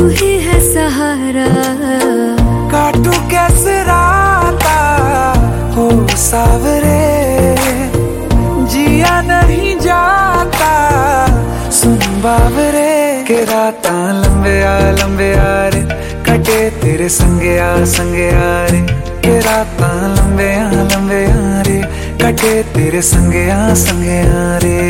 तू ही है सहारा। काटू कैसे राता हो सावरे, जिया नहीं जाता सुन बावरे। के राता लंबे आ रे, कटे तेरे संगे आ रे। के राता लंबे आ रे, कटे तेरे संगे आ रे।